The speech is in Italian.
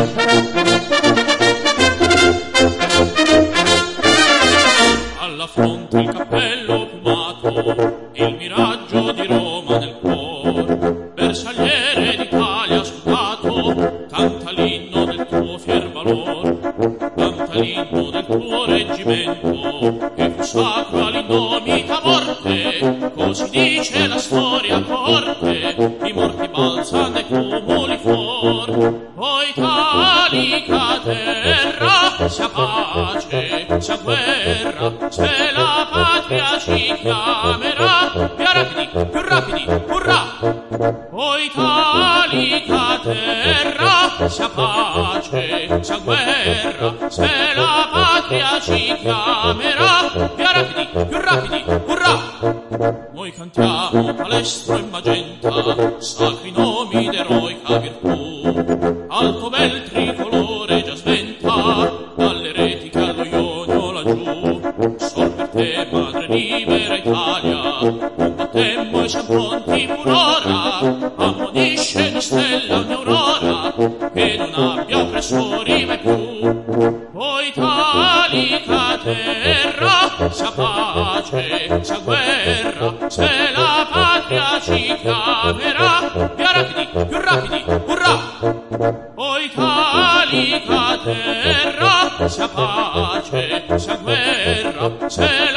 Alla fronte il cappello piumato, il miraggio di Roma nel cuor, bersagliere d'Italia scudato, canta l'inno del tuo fier valor, canta l'inno del tuo reggimento, che fu sacro all'indomita morte, così dice la storia corte, i morti balzano e cumuli fuor, poi italica terra, sia pace, sia guerra, se la patria ci chiamerà, più rapidi, urrà! O italica terra, sia pace, sia guerra, se la patria ci chiamerà, più rapidi, urrà! Noi cantiamo palestro e magenta, sacri nomi d'eroica virtù, alto bel tricolore già sventa, dalle reti che allo Ionio laggiù, sol per te madre libera Italia, combattemmo e siamo pronti pur ora, ammonisce di stella ogni aurora, che non abbia oppressori mai più. O italica terra, sia pace, sia guerra, se la patria ci chiamerà, più rapidi, urrà! O italica terra, sia pace, sia guerra, se